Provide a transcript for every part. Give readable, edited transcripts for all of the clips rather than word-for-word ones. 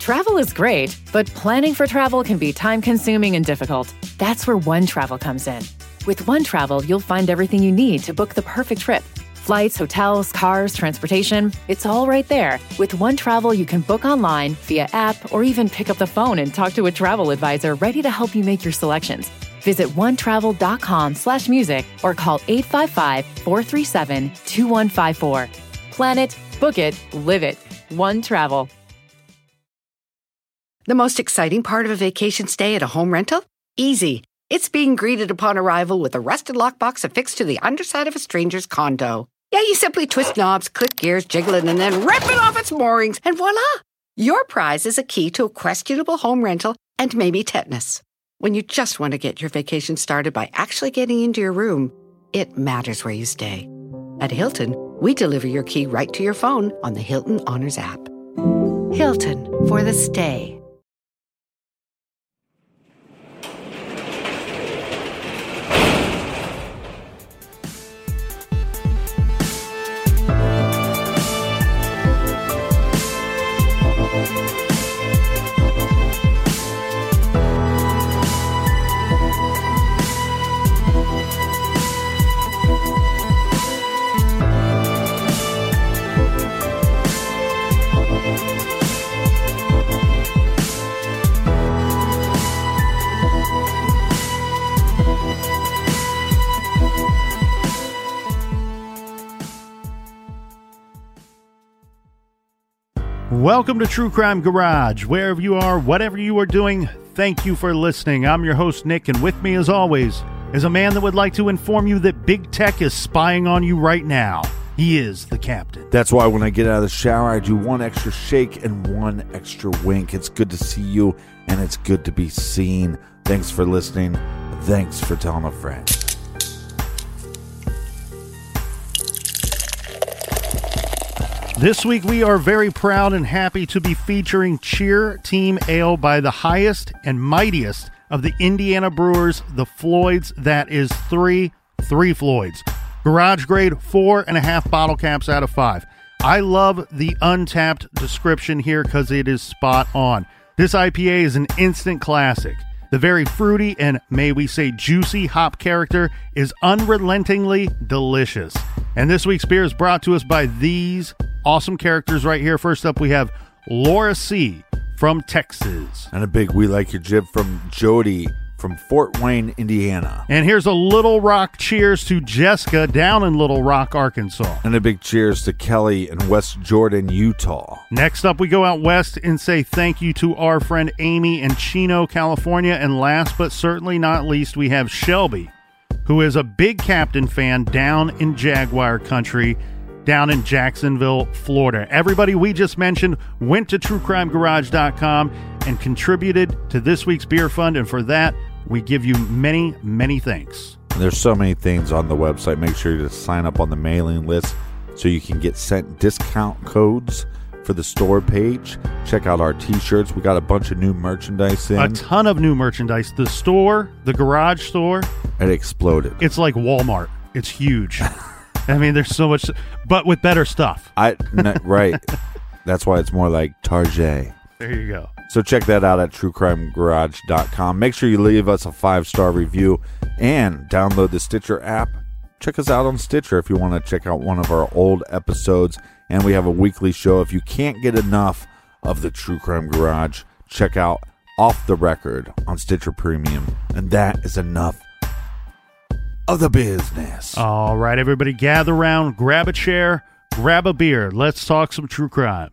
Travel is great, but planning for travel can be time-consuming and difficult. That's where OneTravel comes in. With OneTravel, you'll find everything you need to book the perfect trip. Flights, hotels, cars, transportation, it's all right there. With OneTravel, you can book online, via app, or even pick up the phone and talk to a travel advisor ready to help you make your selections. Visit onetravel.com/music or call 855-437-2154. Plan it, book it, live it. OneTravel. The most exciting part of a vacation stay at a home rental? Easy. It's being greeted upon arrival with a rusted lockbox affixed to the underside of a stranger's condo. Yeah, you simply twist knobs, click gears, jiggle it, and then rip it off its moorings, and voila! Your prize is a key to a questionable home rental and maybe tetanus. When you just want to get your vacation started by actually getting into your room, it matters where you stay. At Hilton, we deliver your key right to your phone on the Hilton Honors app. Hilton for the stay. Welcome to True Crime Garage. Wherever you are, whatever you are doing, thank you for listening. I'm your host, Nick, and with me, as always, is a man that would like to inform you that big tech is spying on you right now. He is the captain. That's why when I get out of the shower, I do one extra shake and one extra wink. It's good to see you, and it's good to be seen. Thanks for listening. Thanks for telling a friend. This week, we are very proud and happy to be featuring Cheer Team Ale by the highest and mightiest of the Indiana brewers, the Floyds. That is three Floyds. Garage grade 4.5 bottle caps out of 5. I love the Untapped description here because it is spot on. This IPA is an instant classic. The very fruity and, may we say, juicy hop character is unrelentingly delicious. And this week's beer is brought to us by these awesome characters right here. First up, we have Laura C. from Texas. And a big We Like Your Jib from Jody from Fort Wayne, Indiana. And here's a Little Rock cheers to Jessica down in Little Rock, Arkansas. And a big cheers to Kelly in West Jordan, Utah. Next up, we go out west and say thank you to our friend Amy in Chino, California. And last but certainly not least, we have Shelby, who is a big Captain fan down in Jaguar country, down in Jacksonville, Florida. Everybody we just mentioned went to TrueCrimeGarage.com and contributed to this week's beer fund, and for that, we give you many, many thanks. There's so many things on the website. Make sure to sign up on the mailing list so you can get sent discount codes for the store page. Check out our t-shirts. We got a bunch of new merchandise in. A ton of new merchandise. The store, the garage store. It exploded. It's like Walmart. It's huge. I mean, there's so much, but with better stuff. Right. That's why it's more like Target. There you go. So check that out at TrueCrimeGarage.com. Make sure you leave us a 5-star review and download the Stitcher app. Check us out on Stitcher if you want to check out one of our old episodes. And we have a weekly show. If you can't get enough of the True Crime Garage, check out Off the Record on Stitcher Premium. And that is enough of the business. All right, everybody, gather around, grab a chair, grab a beer. Let's talk some true crime.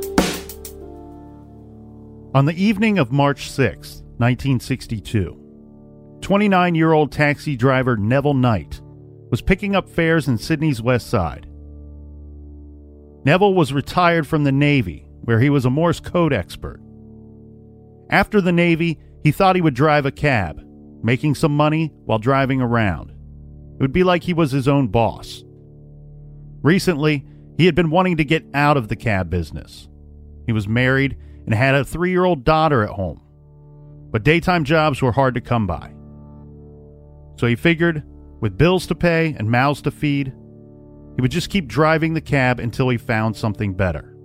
On the evening of March 6, 1962, 29-year-old taxi driver Neville Knight was picking up fares in Sydney's West Side. Neville was retired from the Navy, where he was a Morse code expert. After the Navy, he thought he would drive a cab, making some money while driving around. It would be like he was his own boss. Recently, he had been wanting to get out of the cab business. He was married and had a 3-year-old daughter at home, but daytime jobs were hard to come by. So he figured, with bills to pay and mouths to feed, he would just keep driving the cab until he found something better.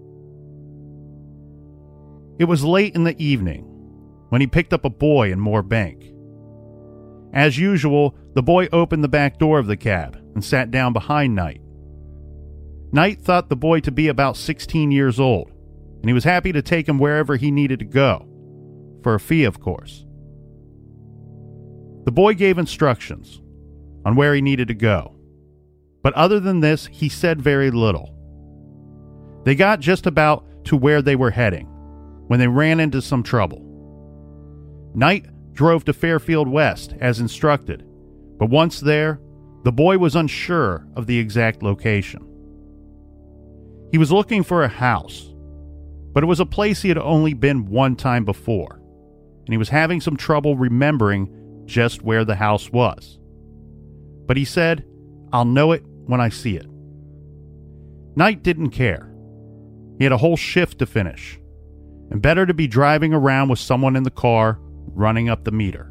It was late in the evening when he picked up a boy in Moorebank. As usual, the boy opened the back door of the cab and sat down behind Knight. Knight thought the boy to be about 16 years old, and he was happy to take him wherever he needed to go, for a fee, of course. The boy gave instructions on where he needed to go, but other than this, he said very little. They got just about to where they were heading when they ran into some trouble. Knight drove to Fairfield West as instructed, but once there, the boy was unsure of the exact location. He was looking for a house, but it was a place he had only been one time before, and he was having some trouble remembering just where the house was. But he said, "I'll know it when I see it." Knight didn't care. He had a whole shift to finish, and better to be driving around with someone in the car running up the meter.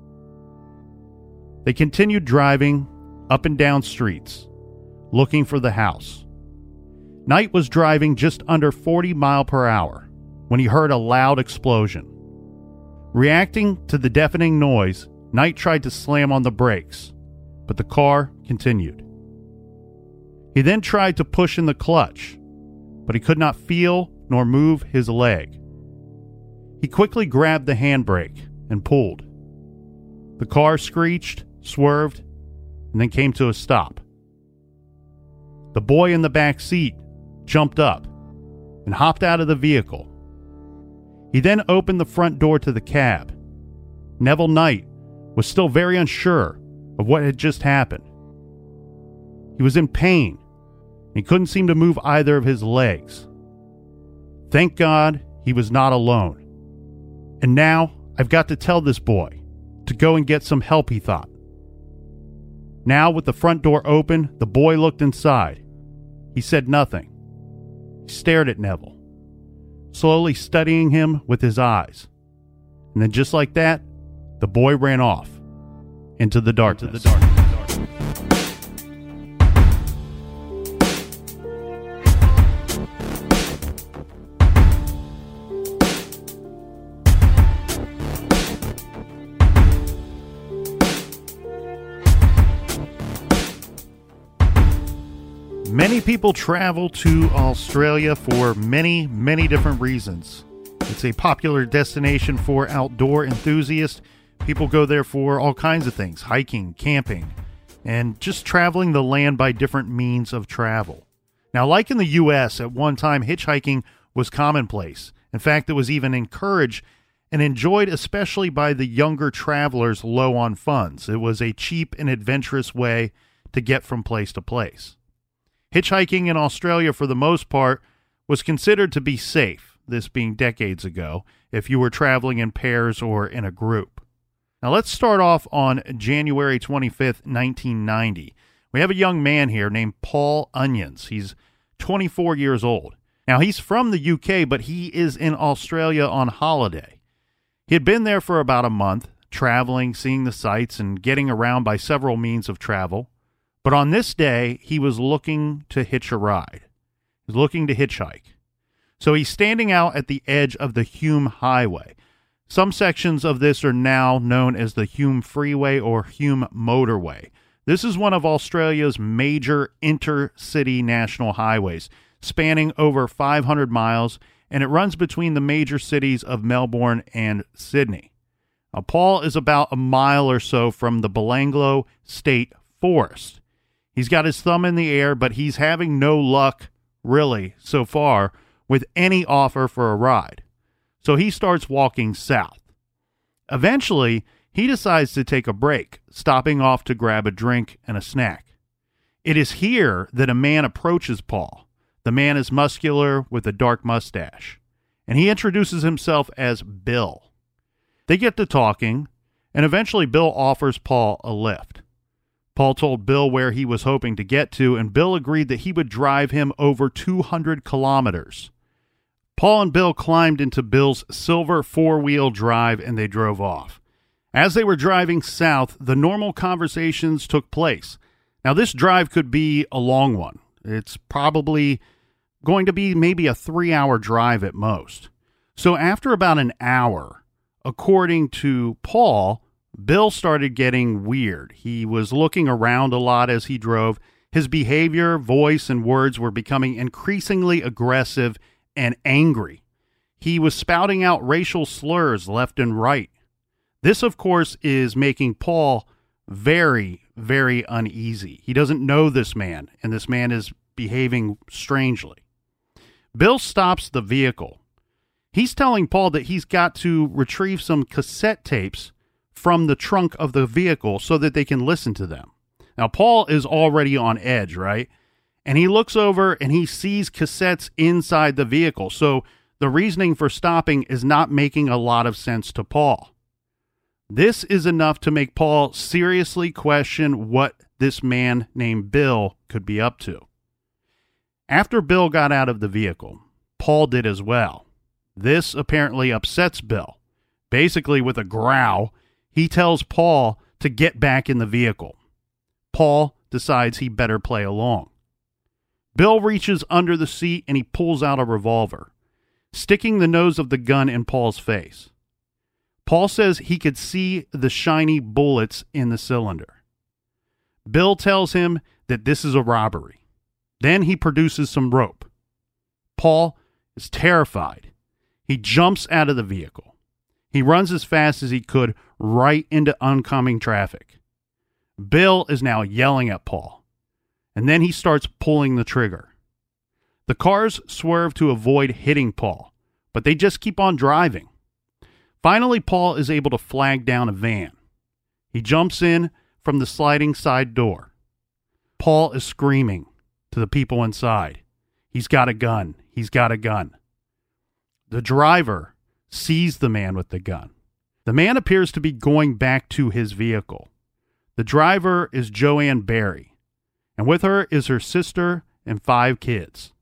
They continued driving up and down streets, looking for the house. Knight was driving just under 40 miles per hour when he heard a loud explosion. Reacting to the deafening noise, Knight tried to slam on the brakes, but the car continued. He then tried to push in the clutch, but he could not feel nor move his leg. He quickly grabbed the handbrake and pulled. The car screeched, swerved, and then came to a stop. The boy in the back seat jumped up and hopped out of the vehicle. He then opened the front door to the cab. Neville Knight was still very unsure of what had just happened. He was in pain. He couldn't seem to move either of his legs. Thank God he was not alone. And now I've got to tell this boy to go and get some help, he thought. Now, with the front door open, the boy looked inside. He said nothing. He stared at Neville, slowly studying him with his eyes. And then just like that, the boy ran off into the darkness. Many people travel to Australia for many, many different reasons. It's a popular destination for outdoor enthusiasts. People go there for all kinds of things, hiking, camping, and just traveling the land by different means of travel. Now, like in the U.S., at one time, hitchhiking was commonplace. In fact, it was even encouraged and enjoyed especially by the younger travelers low on funds. It was a cheap and adventurous way to get from place to place. Hitchhiking in Australia, for the most part, was considered to be safe, this being decades ago, if you were traveling in pairs or in a group. Now let's start off on January 25th, 1990. We have a young man here named Paul Onions. He's 24 years old. Now he's from the UK, but he is in Australia on holiday. He had been there for about a month, traveling, seeing the sights, and getting around by several means of travel. But on this day, he was looking to hitch a ride. He was looking to hitchhike. So he's standing out at the edge of the Hume Highway. Some sections of this are now known as the Hume Freeway or Hume Motorway. This is one of Australia's major intercity national highways, spanning over 500 miles, and it runs between the major cities of Melbourne and Sydney. Now, Paul is about a mile or so from the Belanglo State Forest. He's got his thumb in the air, but he's having no luck, really, so far, with any offer for a ride. So he starts walking south. Eventually, he decides to take a break, stopping off to grab a drink and a snack. It is here that a man approaches Paul. The man is muscular with a dark mustache, and he introduces himself as Bill. They get to talking, and eventually Bill offers Paul a lift. Paul told Bill where he was hoping to get to, and Bill agreed that he would drive him over 200 kilometers. Paul and Bill climbed into Bill's silver four-wheel drive, and they drove off. As they were driving south, the normal conversations took place. Now, this drive could be a long one. It's probably going to be maybe a 3-hour drive at most. So after about an hour, according to Paul, Bill started getting weird. He was looking around a lot as he drove. His behavior, voice, and words were becoming increasingly aggressive and angry. He was spouting out racial slurs left and right. This, of course, is making Paul very, very uneasy. He doesn't know this man, and this man is behaving strangely. Bill stops the vehicle. He's telling Paul that he's got to retrieve some cassette tapes from the trunk of the vehicle so that they can listen to them. Now, Paul is already on edge, right? And he looks over and he sees cassettes inside the vehicle. So the reasoning for stopping is not making a lot of sense to Paul. This is enough to make Paul seriously question what this man named Bill could be up to. After Bill got out of the vehicle, Paul did as well. This apparently upsets Bill. Basically, with a growl, he tells Paul to get back in the vehicle. Paul decides he better play along. Bill reaches under the seat and he pulls out a revolver, sticking the nose of the gun in Paul's face. Paul says he could see the shiny bullets in the cylinder. Bill tells him that this is a robbery. Then he produces some rope. Paul is terrified. He jumps out of the vehicle. He runs as fast as he could right into oncoming traffic. Bill is now yelling at Paul, and then he starts pulling the trigger. The cars swerve to avoid hitting Paul, but they just keep on driving. Finally, Paul is able to flag down a van. He jumps in from the sliding side door. Paul is screaming to the people inside. He's got a gun. He's got a gun. The driver sees the man with the gun. The man appears to be going back to his vehicle. The driver is Joanne Barry, and with her is her sister and 5 kids.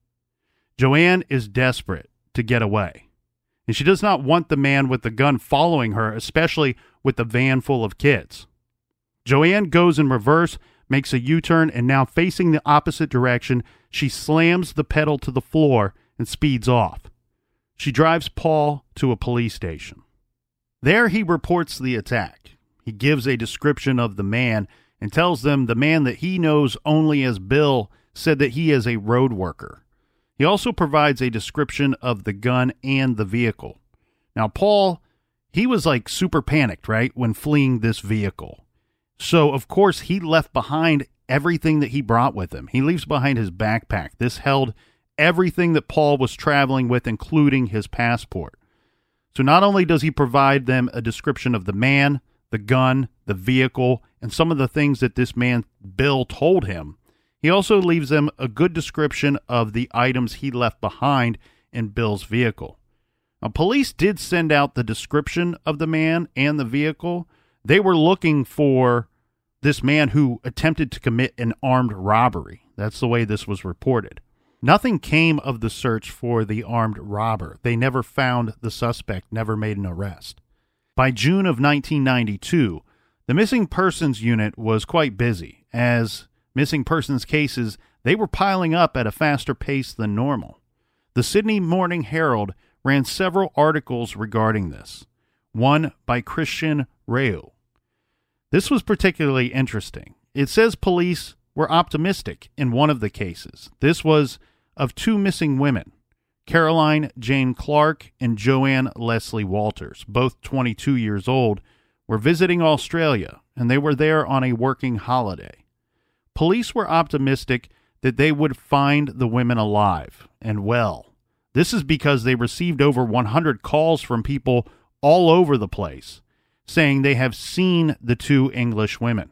Joanne is desperate to get away, and she does not want the man with the gun following her, especially with the van full of kids. Joanne goes in reverse, makes a U-turn, and now facing the opposite direction, she slams the pedal to the floor and speeds off. She drives Paul to a police station. There he reports the attack. He gives a description of the man and tells them the man that he knows only as Bill said that he is a road worker. He also provides a description of the gun and the vehicle. Now, Paul, he was like super panicked, right, when fleeing this vehicle. So, of course, he left behind everything that he brought with him. He leaves behind his backpack. This held everything that Paul was traveling with, including his passport. So not only does he provide them a description of the man, the gun, the vehicle, and some of the things that this man, Bill, told him, he also leaves them a good description of the items he left behind in Bill's vehicle. Now, police did send out the description of the man and the vehicle. They were looking for this man who attempted to commit an armed robbery. That's the way this was reported. Nothing came of the search for the armed robber. They never found the suspect, never made an arrest. By June of 1992, the missing persons unit was quite busy, as missing persons cases, they were piling up at a faster pace than normal. The Sydney Morning Herald ran several articles regarding this, one by Christian Reu. This was particularly interesting. It says police were optimistic in one of the cases. This was of 2 missing women, Caroline Jane Clark and Joanne Leslie Walters, both 22 years old, were visiting Australia, and they were there on a working holiday. Police were optimistic that they would find the women alive and well. This is because they received over 100 calls from people all over the place, saying they have seen the two English women.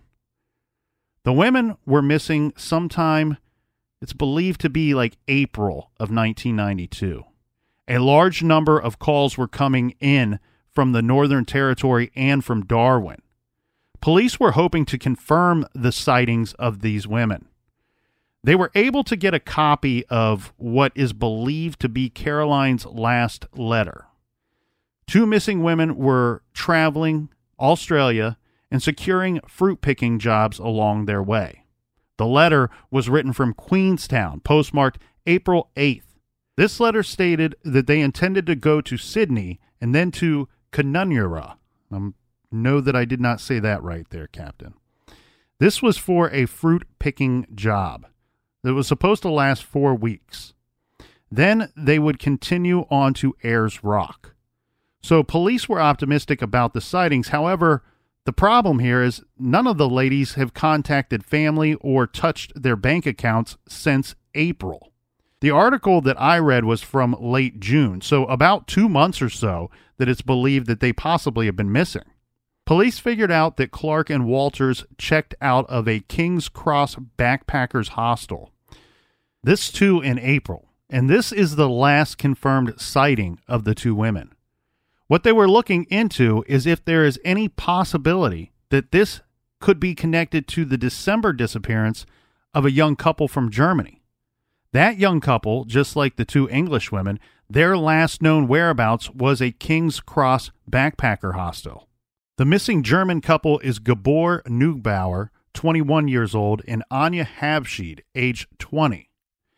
The women were missing sometime, it's believed to be like April of 1992. A large number of calls were coming in from the Northern Territory and from Darwin. Police were hoping to confirm the sightings of these women. They were able to get a copy of what is believed to be Caroline's last letter. Two missing women were traveling Australia and securing fruit-picking jobs along their way. The letter was written from Queenstown, postmarked April 8th. This letter stated that they intended to go to Sydney and then to Kununurra. Know that I did not say that right there, Captain. This was for a fruit-picking job that was supposed to last 4 weeks. Then they would continue on to Ayers Rock. So police were optimistic about the sightings. However, the problem here is none of the ladies have contacted family or touched their bank accounts since April. The article that I read was from late June, so about 2 months or so that it's believed that they possibly have been missing. Police figured out that Clark and Walters checked out of a King's Cross backpackers hostel. This too in April, and this is the last confirmed sighting of the two women. What they were looking into is if there is any possibility that this could be connected to the December disappearance of a young couple from Germany. That young couple, just like the two English women, their last known whereabouts was a King's Cross backpacker hostel. The missing German couple is Gabor Neugbauer, 21 years old, and Anya Habschied, age 20.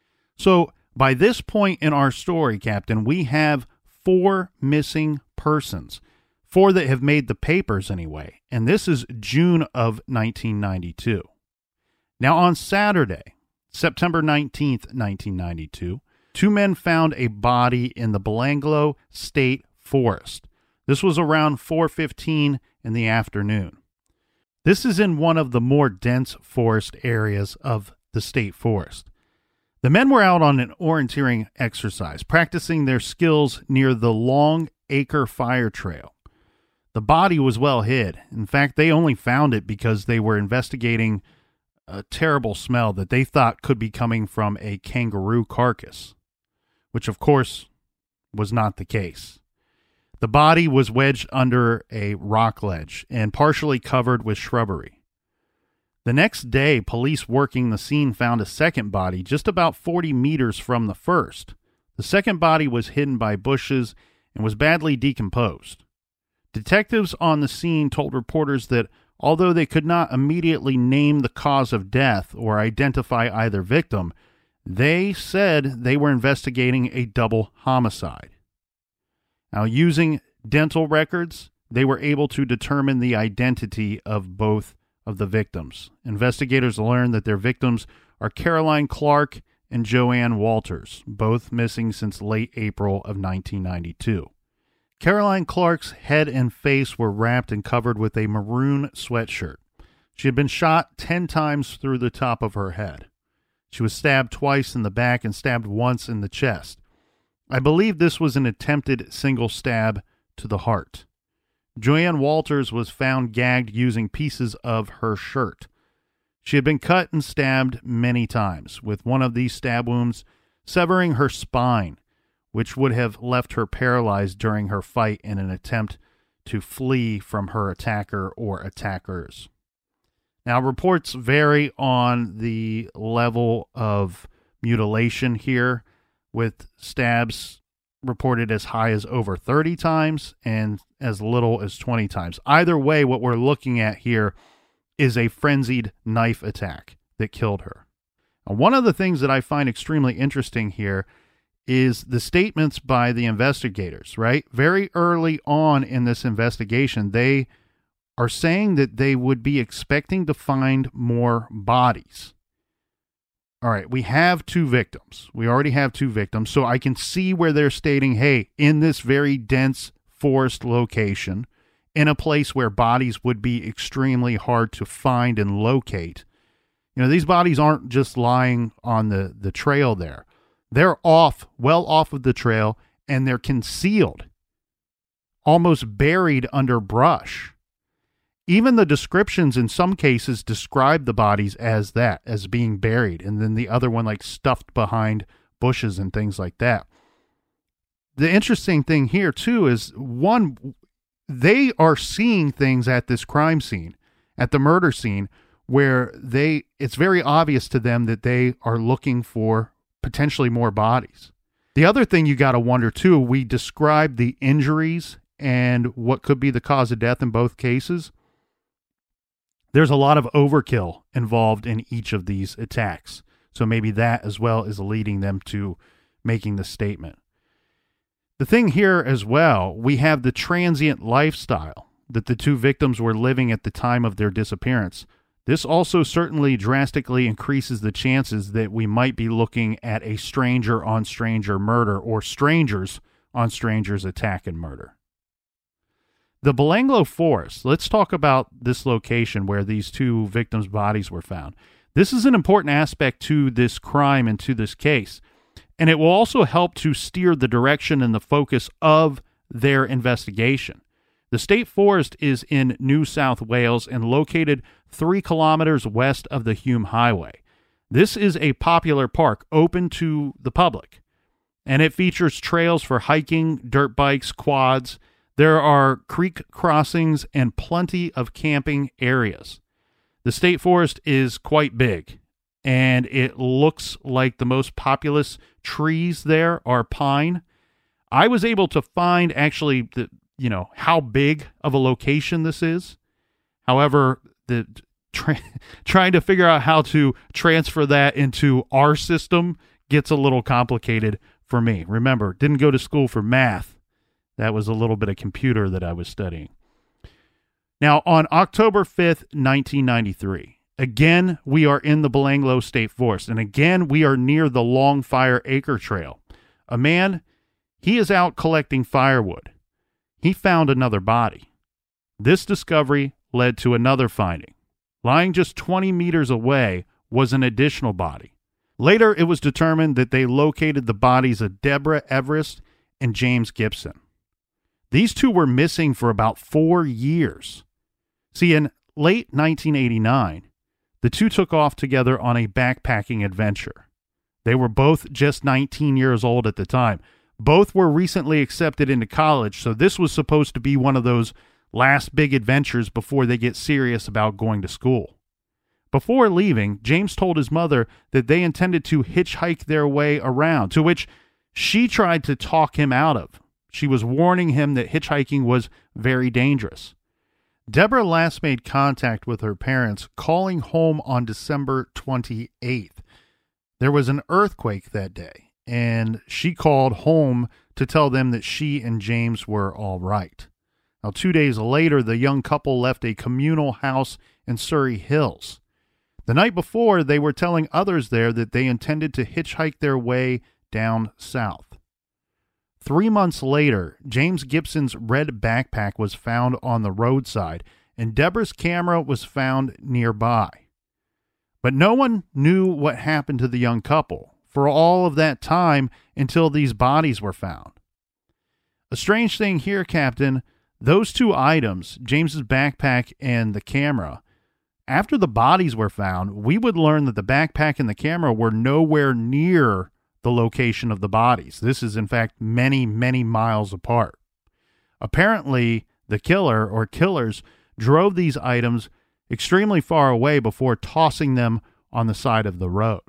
So by this point in our story, Captain, we have 4 missing persons, 4 that have made the papers anyway, and this is June of 1992. Now on Saturday, September 19th, 1992, 2 men found a body in the Belanglo State Forest. This was around 4:15 in the afternoon. This is in one of the more dense forest areas of the state forest. The men were out on an orienteering exercise, practicing their skills near the Long Acre Fire Trail. The body was well hid. In fact, they only found it because they were investigating a terrible smell that they thought could be coming from a kangaroo carcass, which of course was not the case. The body was wedged under a rock ledge and partially covered with shrubbery. The next day, police working the scene found a second body just about 40 meters from the first. The second body was hidden by bushes and was badly decomposed. Detectives on the scene told reporters that although they could not immediately name the cause of death or identify either victim, they said they were investigating a double homicide. Now, using dental records, they were able to determine the identity of both of the victims. Investigators learned that their victims are Caroline Clark and Joanne Walters, both missing since late April of 1992. Caroline Clark's head and face were wrapped and covered with a maroon sweatshirt. She had been shot 10 times through the top of her head. She was stabbed twice in the back and stabbed once in the chest. I believe this was an attempted single stab to the heart. Joanne Walters was found gagged using pieces of her shirt. She had been cut and stabbed many times, with one of these stab wounds severing her spine, which would have left her paralyzed during her fight in an attempt to flee from her attacker or attackers. Now, reports vary on the level of mutilation here, with stabs reported as high as over 30 times and as little as 20 times. Either way, what we're looking at here is a frenzied knife attack that killed her. Now, one of the things that I find extremely interesting here is the statements by the investigators, right? Very early on in this investigation, they are saying that they would be expecting to find more bodies. All right, we have 2 victims. We already have 2 victims, so I can see where they're stating, hey, in this very dense forest location, in a place where bodies would be extremely hard to find and locate. You know, these bodies aren't just lying on the trail there. They're well off of the trail, and they're concealed, almost buried under brush. Even the descriptions in some cases describe the bodies as that, as being buried, and then the other one like stuffed behind bushes and things like that. The interesting thing here too is, one, they are seeing things at this crime scene, at the murder scene, where it's very obvious to them that they are looking for potentially more bodies. The other thing you got to wonder too, we described the injuries and what could be the cause of death in both cases. There's a lot of overkill involved in each of these attacks. So maybe that as well is leading them to making the statement. The thing here as well, we have the transient lifestyle that the two victims were living at the time of their disappearance. This also certainly drastically increases the chances that we might be looking at a stranger-on-stranger murder or strangers-on-strangers attack and murder. The Belanglo Forest, let's talk about this location where these two victims' bodies were found. This is an important aspect to this crime and to this case, and it will also help to steer the direction and the focus of their investigation. The state forest is in New South Wales and located 3 kilometers west of the Hume Highway. This is a popular park open to the public, and it features trails for hiking, dirt bikes, quads. There are creek crossings and plenty of camping areas. The state forest is quite big, and it looks like the most populous trees there are pine. I was able to find actually how big of a location this is. However, trying to figure out how to transfer that into our system gets a little complicated for me. Remember, didn't go to school for math. That was a little bit of computer that I was studying. Now, on October 5th, 1993, again, we are in the Belanglo State Forest, and again, we are near the Longfire Acre Trail. A man, he is out collecting firewood. He found another body. This discovery led to another finding. Lying just 20 meters away was an additional body. Later, it was determined that they located the bodies of Deborah Everest and James Gibson. These two were missing for about 4 years. See, in late 1989, the two took off together on a backpacking adventure. They were both just 19 years old at the time. Both were recently accepted into college, so this was supposed to be one of those last big adventures before they get serious about going to school. Before leaving, James told his mother that they intended to hitchhike their way around, to which she tried to talk him out of. She was warning him that hitchhiking was very dangerous. Deborah last made contact with her parents calling home on December 28th. There was an earthquake that day, and she called home to tell them that she and James were all right. Now, 2 days later, the young couple left a communal house in Surrey Hills. The night before, they were telling others there that they intended to hitchhike their way down south. 3 months later, James Gibson's red backpack was found on the roadside, and Deborah's camera was found nearby. But no one knew what happened to the young couple for all of that time until these bodies were found. A strange thing here, Captain, those two items, James's backpack and the camera, after the bodies were found, we would learn that the backpack and the camera were nowhere near the location of the bodies. This is, in fact, many, many miles apart. Apparently, the killer or killers drove these items extremely far away before tossing them on the side of the road.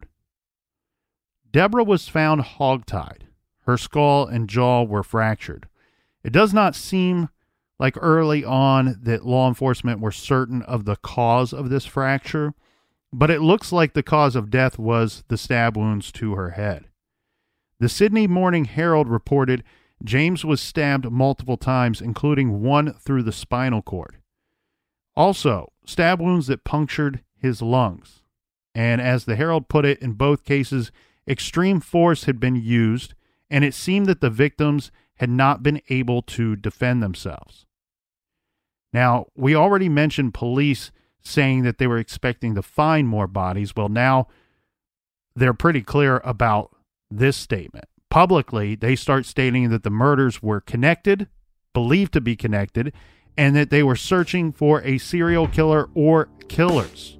Deborah was found hogtied. Her skull and jaw were fractured. It does not seem like early on that law enforcement were certain of the cause of this fracture, but it looks like the cause of death was the stab wounds to her head. The Sydney Morning Herald reported James was stabbed multiple times, including one through the spinal cord. Also, stab wounds that punctured his lungs. And as the Herald put it, in both cases, extreme force had been used, and it seemed that the victims had not been able to defend themselves. Now, we already mentioned police saying that they were expecting to find more bodies. Well, now they're pretty clear about this statement. Publicly, they start stating that the murders were connected, believed to be connected, and that they were searching for a serial killer or killers.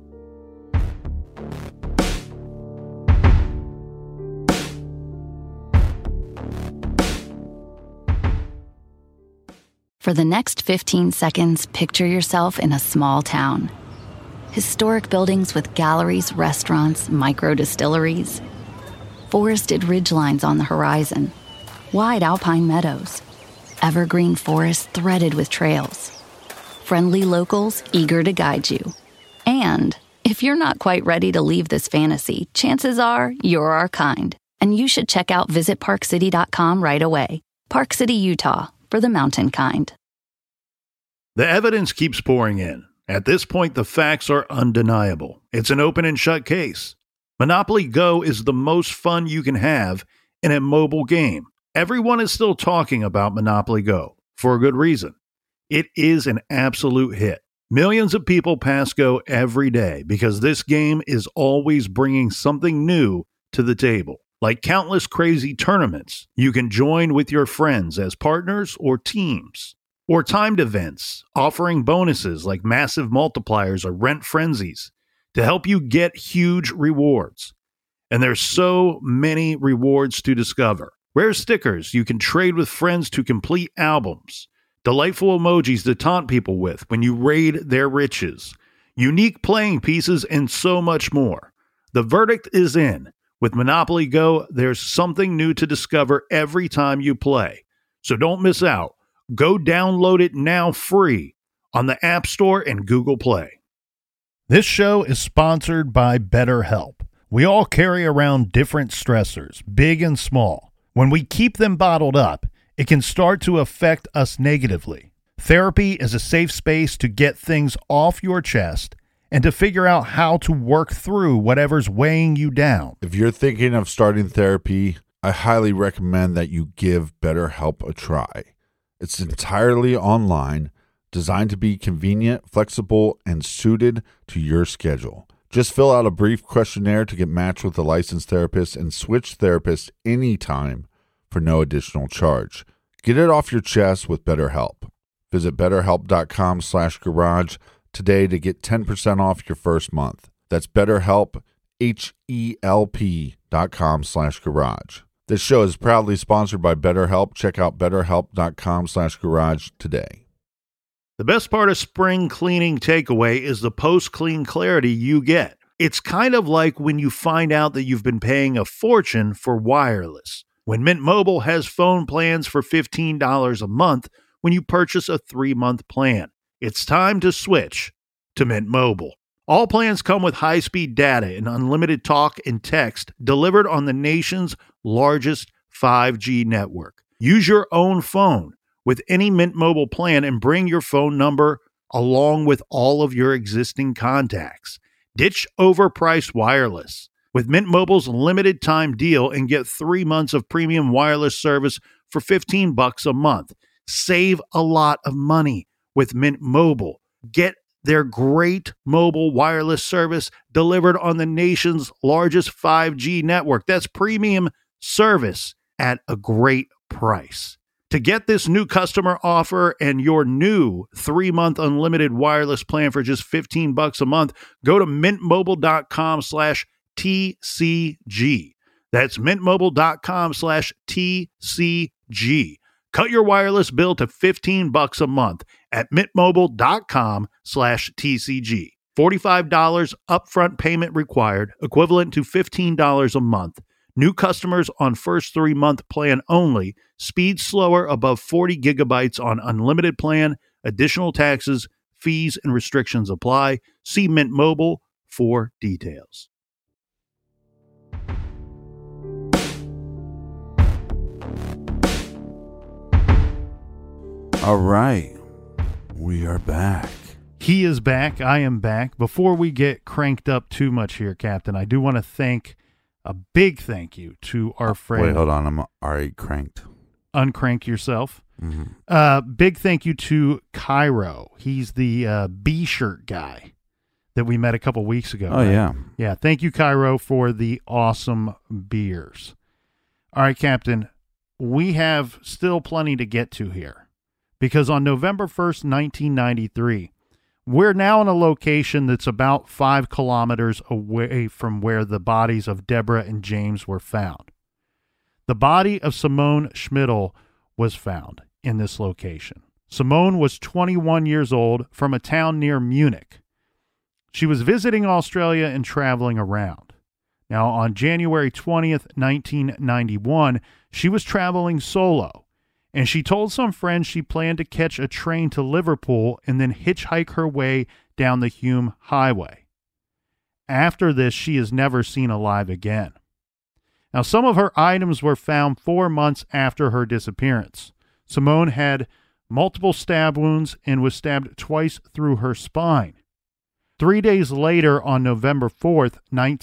For the next 15 seconds, picture yourself in a small town. Historic buildings with galleries, restaurants, micro-distilleries. Forested ridgelines on the horizon. Wide alpine meadows. Evergreen forests threaded with trails. Friendly locals eager to guide you. And if you're not quite ready to leave this fantasy, chances are you're our kind. And you should check out visitparkcity.com right away. Park City, Utah. For the mountain kind. The evidence keeps pouring in. At this point, the facts are undeniable. It's an open and shut case. Monopoly Go is the most fun you can have in a mobile game. Everyone is still talking about Monopoly Go, for a good reason. It is an absolute hit. Millions of people pass Go every day because this game is always bringing something new to the table. Like countless crazy tournaments you can join with your friends as partners or teams, or timed events offering bonuses like massive multipliers or rent frenzies to help you get huge rewards. And there's so many rewards to discover. Rare stickers you can trade with friends to complete albums, delightful emojis to taunt people with when you raid their riches, unique playing pieces, and so much more. The verdict is in. With Monopoly Go, there's something new to discover every time you play. So don't miss out. Go download it now free on the App Store and Google Play. This show is sponsored by BetterHelp. We all carry around different stressors, big and small. When we keep them bottled up, it can start to affect us negatively. Therapy is a safe space to get things off your chest and to figure out how to work through whatever's weighing you down. If you're thinking of starting therapy, I highly recommend that you give BetterHelp a try. It's entirely online, designed to be convenient, flexible, and suited to your schedule. Just fill out a brief questionnaire to get matched with a licensed therapist and switch therapists anytime for no additional charge. Get it off your chest with BetterHelp. Visit BetterHelp.com/garage today to get 10% off your first month. That's BetterHelp, HELP.com/garage. This show is proudly sponsored by BetterHelp. Check out BetterHelp.com/garage today. The best part of spring cleaning takeaway is the post-clean clarity you get. It's kind of like when you find out that you've been paying a fortune for wireless. When Mint Mobile has phone plans for $15 a month when you purchase a 3-month plan. It's time to switch to Mint Mobile. All plans come with high-speed data and unlimited talk and text delivered on the nation's largest 5G network. Use your own phone with any Mint Mobile plan and bring your phone number along with all of your existing contacts. Ditch overpriced wireless with Mint Mobile's limited time deal and get 3 months of premium wireless service for $15 a month. Save a lot of money with Mint Mobile. Get their great mobile wireless service delivered on the nation's largest 5G network. That's premium service at a great price. To get this new customer offer and your new 3-month unlimited wireless plan for just $15 a month, go to mintmobile.com/TCG. That's mintmobile.com/TCG. Cut your wireless bill to $15 a month at mintmobile.com/TCG. $45 upfront payment required, equivalent to $15 a month. New customers on first 3-month plan only. Speed slower above 40 gigabytes on unlimited plan. Additional taxes, fees, and restrictions apply. See Mint Mobile for details. All right, we are back. He is back. I am back. Before we get cranked up too much here, Captain, I do want to thank a big thank you to our friend. Wait, hold on. I'm already cranked. Uncrank yourself. Mm-hmm. Big thank you to Cairo. He's the B-shirt guy that we met a couple weeks ago. Oh, right? yeah. Yeah. Thank you, Cairo, for the awesome beers. All right, Captain. We have still plenty to get to here. because on November 1st, 1993, we're now in a location that's about 5 kilometers away from where the bodies of Deborah and James were found. The body of Simone Schmidl was found in this location. Simone was 21 years old from a town near Munich. She was visiting Australia and traveling around. Now, on January 20th, 1991, she was traveling solo, and she told some friends she planned to catch a train to Liverpool and then hitchhike her way down the Hume Highway. After this, she is never seen alive again. Now, some of her items were found 4 months after her disappearance. Simone had multiple stab wounds and was stabbed twice through her spine. 3 days later, on November 4th,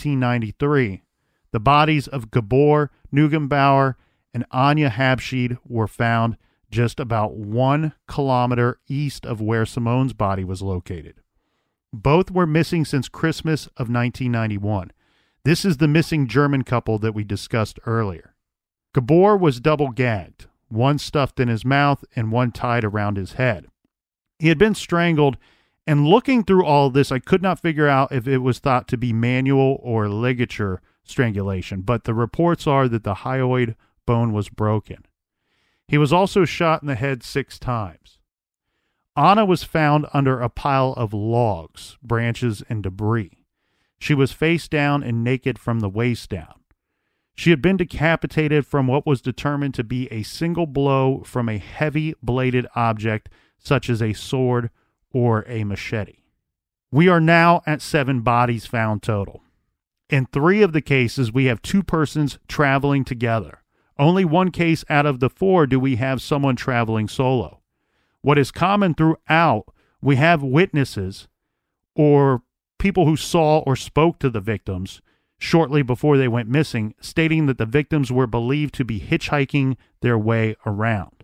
1993, the bodies of Gabor Neugebauer and Anya Habschied were found just about 1 kilometer east of where Simone's body was located. Both were missing since Christmas of 1991. This is the missing German couple that we discussed earlier. Gabor was double gagged, one stuffed in his mouth and one tied around his head. He had been strangled, and looking through all of this, I could not figure out if it was thought to be manual or ligature strangulation, but the reports are that the hyoid bone was broken. He was also shot in the head 6 times. Anna was found under a pile of logs, branches, and debris. She was face down and naked from the waist down. She had been decapitated from what was determined to be a single blow from a heavy bladed object such as a sword or a machete. We are now at 7 bodies found total. In 3 of the cases, we have 2 persons traveling together. Only 1 case out of the 4 do we have someone traveling solo. What is common throughout, we have witnesses or people who saw or spoke to the victims shortly before they went missing, stating that the victims were believed to be hitchhiking their way around.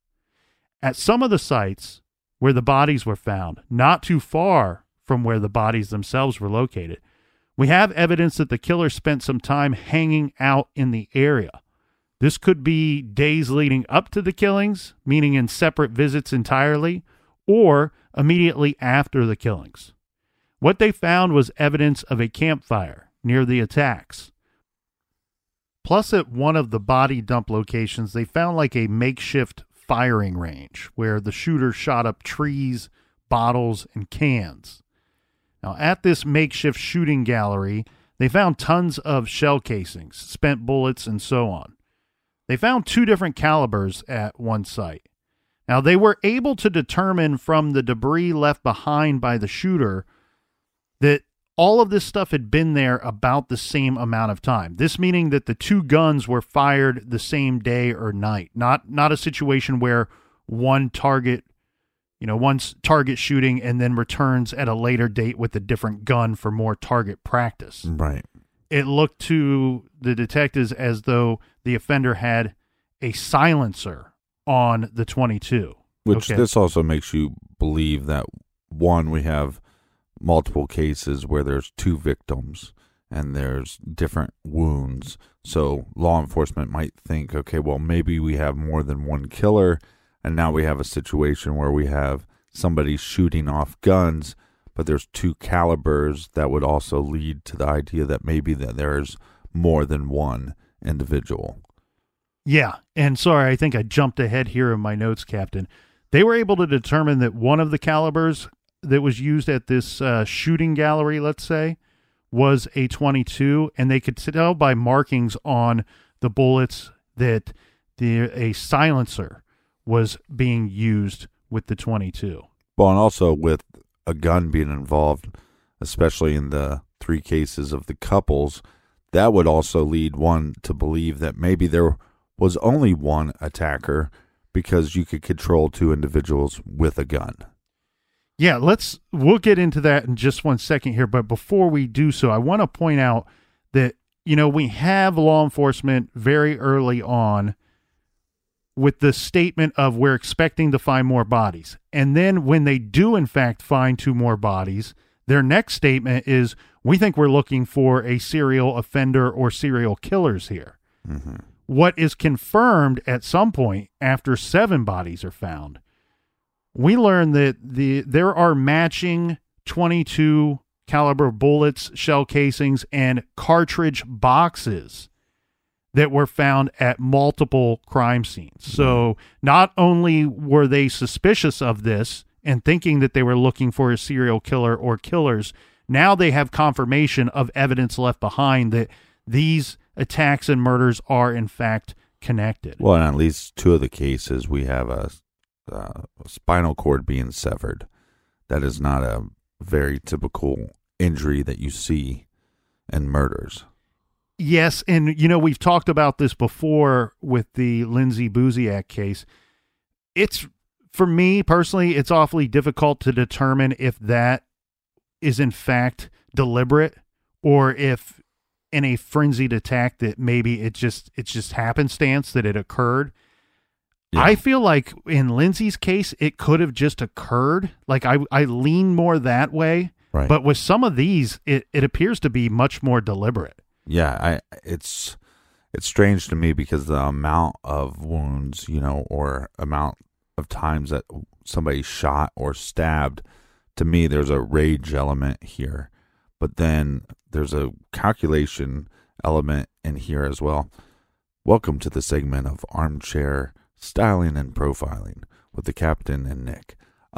At some of the sites where the bodies were found, not too far from where the bodies themselves were located, we have evidence that the killer spent some time hanging out in the area. This could be days leading up to the killings, meaning in separate visits entirely, or immediately after the killings. What they found was evidence of a campfire near the attacks. Plus, at one of the body dump locations, they found like a makeshift firing range where the shooter shot up trees, bottles, and cans. Now, at this makeshift shooting gallery, they found tons of shell casings, spent bullets, and so on. They found 2 different calibers at one site. Now, they were able to determine from the debris left behind by the shooter that all of this stuff had been there about the same amount of time. This meaning that the 2 guns were fired the same day or night. Not a situation where one's target shooting and then returns at a later date with a different gun for more target practice. Right. It looked to the detectives as though the offender had a silencer on the 22. Which this also makes you believe that, one, we have multiple cases where there's 2 victims and there's different wounds. So law enforcement might think, okay, well, maybe we have more than 1 killer, and now we have a situation where we have somebody shooting off guns, but there's 2 calibers. That would also lead to the idea that maybe that there's more than 1 individual. Yeah, and sorry, I think I jumped ahead here in my notes, Captain. They were able to determine that one of the calibers that was used at this shooting gallery, let's say, was a 22, and they could tell by markings on the bullets that a silencer was being used with the 22. Well, and also with a gun being involved, especially in the 3 cases of the couples, that would also lead one to believe that maybe there was only 1 attacker because you could control 2 individuals with a gun. Yeah, we'll get into that in just 1 second here, but before we do so, I want to point out that, we have law enforcement very early on with the statement of we're expecting to find more bodies. And then when they do in fact find 2 more bodies, their next statement is, we think we're looking for a serial offender or serial killers here. Mm-hmm. What is confirmed at some point after 7 bodies are found we learned that there are matching .22 caliber bullets, shell casings, and cartridge boxes that were found at multiple crime scenes. So not only were they suspicious of this and thinking that they were looking for a serial killer or killers, now they have confirmation of evidence left behind that these attacks and murders are in fact connected. Well, in at least 2 of the cases, we have a spinal cord being severed. That is not a very typical injury that you see in murders. Yes, and we've talked about this before with the Lindsay Buziak case. It's, for me personally, it's awfully difficult to determine if that is in fact deliberate or if in a frenzied attack that maybe it's just happenstance that it occurred. Yeah. I feel like in Lindsay's case, it could have just occurred. Like I lean more that way, right. But with some of these, it appears to be much more deliberate. Yeah, it's strange to me because the amount of wounds, or amount of times that somebody shot or stabbed, to me, there's a rage element here. But then there's a calculation element in here as well. Welcome to the segment of Armchair Styling and Profiling with the Captain and Nick.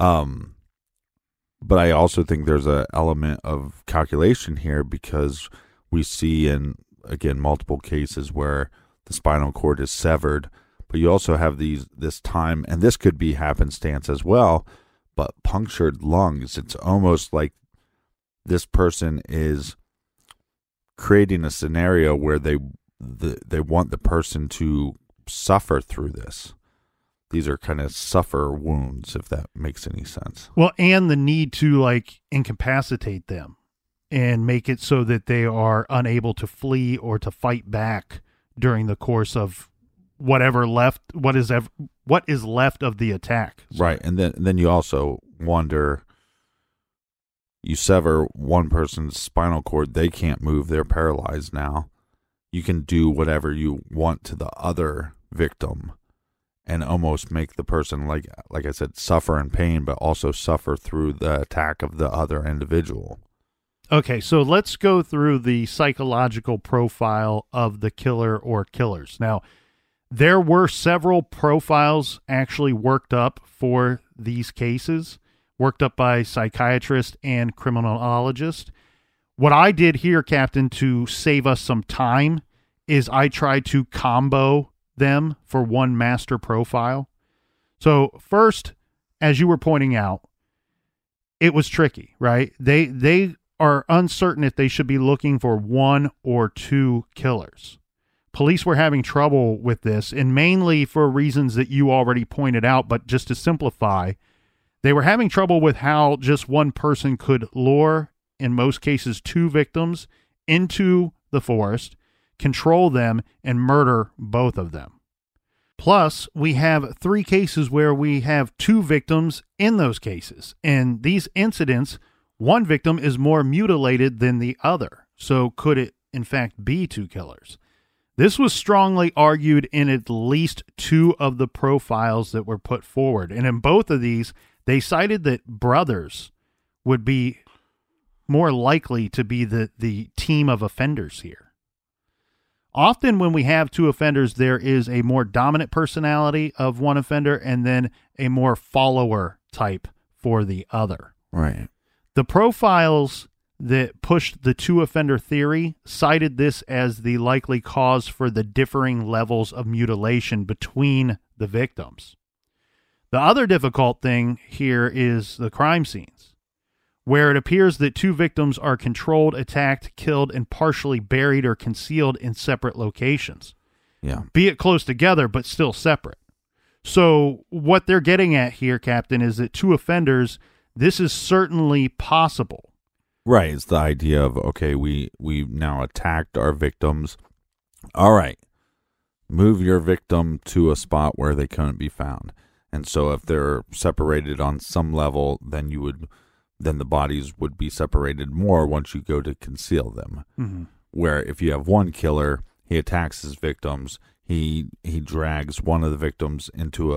But I also think there's an element of calculation here because we see in, again, multiple cases where the spinal cord is severed, but you also have this time, and this could be happenstance as well, but punctured lungs. It's almost like this person is creating a scenario where they want the person to suffer through this. These are kind of suffer wounds, if that makes any sense. Well, and the need to incapacitate them and make it so that they are unable to flee or to fight back during the course of what is left of the attack. Right, and then you also wonder, you sever one person's spinal cord, they can't move, they're paralyzed now. You can do whatever you want to the other victim and almost make the person, like I said, suffer in pain, but also suffer through the attack of the other individual. Okay, so let's go through the psychological profile of the killer or killers. Now, there were several profiles actually worked up for these cases, worked up by psychiatrists and criminologists. What I did here, Captain, to save us some time, is I tried to combo them for one master profile. So first, as you were pointing out, it was tricky, right? They are uncertain if they should be looking for 1 or 2 killers. Police were having trouble with this, and mainly for reasons that you already pointed out, but just to simplify, they were having trouble with how just one person could lure, in most cases, 2 victims into the forest, control them, and murder both of them. Plus, we have 3 cases where we have 2 victims in those cases. And these incidents, one victim is more mutilated than the other. So could it, in fact, be 2 killers? This was strongly argued in at least 2 of the profiles that were put forward. And in both of these, they cited that brothers would be more likely to be the team of offenders here. Often when we have 2 offenders, there is a more dominant personality of one offender and then a more follower type for the other. Right. The profiles that pushed the 2 offender theory cited this as the likely cause for the differing levels of mutilation between the victims. The other difficult thing here is the crime scenes, where it appears that 2 victims are controlled, attacked, killed, and partially buried or concealed in separate locations. Yeah. Be it close together, but still separate. So what they're getting at here, Captain, is that 2 offenders, this is certainly possible. Right. It's the idea of, okay, we've now attacked our victims. All right. Move your victim to a spot where they couldn't be found. And so if they're separated on some level, then the bodies would be separated more once you go to conceal them. Mm-hmm. Where if you have one killer, he attacks his victims, he drags one of the victims into a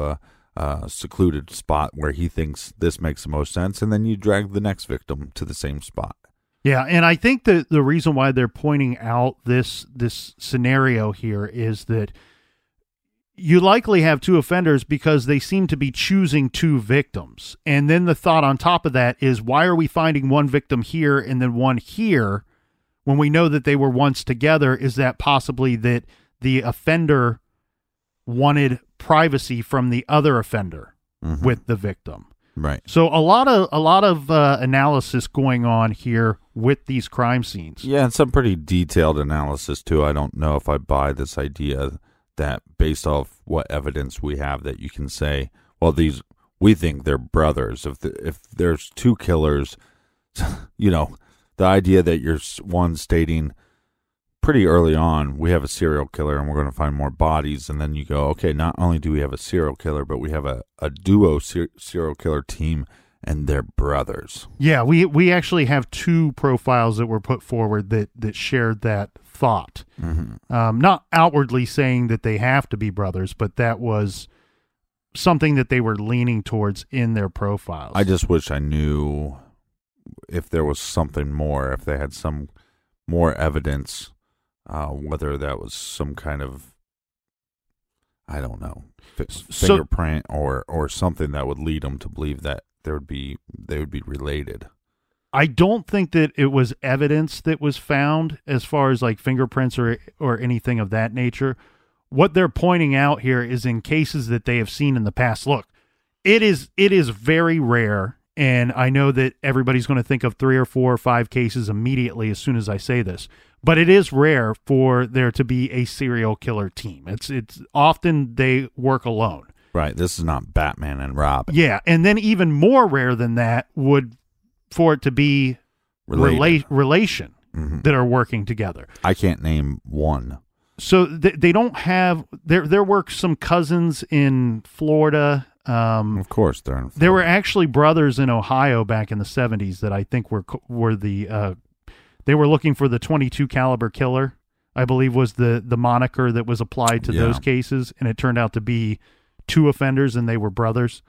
secluded spot where he thinks this makes the most sense, and then you drag the next victim to the same spot. Yeah, and I think that the reason why they're pointing out this scenario here is that you likely have two offenders because they seem to be choosing two victims. And then the thought on top of that is, why are we finding one victim here and then one here when we know that they were once together? Is that possibly that the offender wanted privacy from the other offender with the victim? Right. So a lot of analysis going on here with these crime scenes. Yeah, and some pretty detailed analysis too. I don't know if I buy this idea that based off what evidence we have that you can say, well, we think they're brothers. If there's two killers, you know, the idea that you're one stating pretty early on, we have a serial killer and we're going to find more bodies, and then you go, okay, not only do we have a serial killer, but we have a duo serial killer team, and they're brothers. Yeah, we actually have two profiles that were put forward that shared that thought. Not outwardly saying that they have to be brothers, but that was something that they were leaning towards in their profiles. I just wish I knew if there was something more, if they had some more evidence, whether that was some kind of, I don't know, fingerprint or something that would lead them to believe that they would be related. I don't think that it was evidence that was found as far as like fingerprints or anything of that nature. What they're pointing out here is in cases that they have seen in the past. Look, it is very rare, and I know that everybody's going to think of 3 or 4 or 5 cases immediately as soon as I say this, but it is rare for there to be a serial killer team. It's often they work alone. Right. This is not Batman and Robin. Yeah, and then even more rare than that would for it to be relation that are working together. I can't name one. So they don't have there were some cousins in Florida. Of course, they're in Florida. There were actually brothers in Ohio back in the 70s that I think were the they were looking for the .22 caliber killer, I believe was the moniker that was applied to those cases, and it turned out to be 2 offenders, and they were brothers.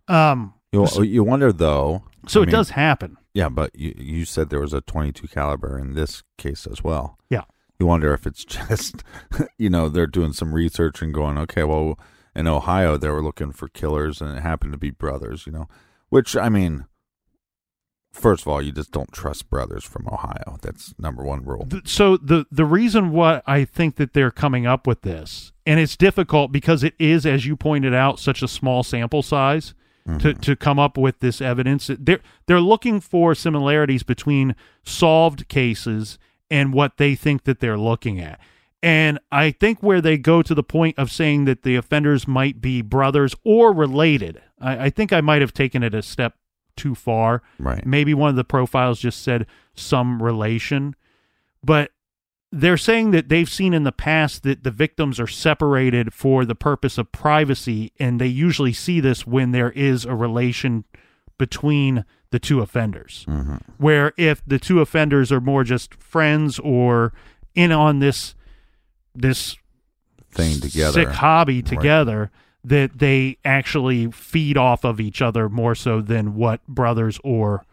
You wonder though. So it does happen. Yeah, but you said there was a .22 caliber in this case as well. Yeah. You wonder if it's just, they're doing some research and going, okay, well, in Ohio they were looking for killers and it happened to be brothers, which, I mean, first of all, you just don't trust brothers from Ohio. That's number one rule. So the reason why I think that they're coming up with this, and it's difficult because it is, as you pointed out, such a small sample size to come up with this evidence. They're looking for similarities between solved cases and what they think that they're looking at. And I think where they go to the point of saying that the offenders might be brothers or related, I think I might have taken it a step too far. Right. Maybe one of the profiles just said some relation, but they're saying that they've seen in the past that the victims are separated for the purpose of privacy, and they usually see this when there is a relation between the 2 offenders. Where if the 2 offenders are more just friends or in on this thing together, sick hobby together, that they actually feed off of each other more so than what brothers or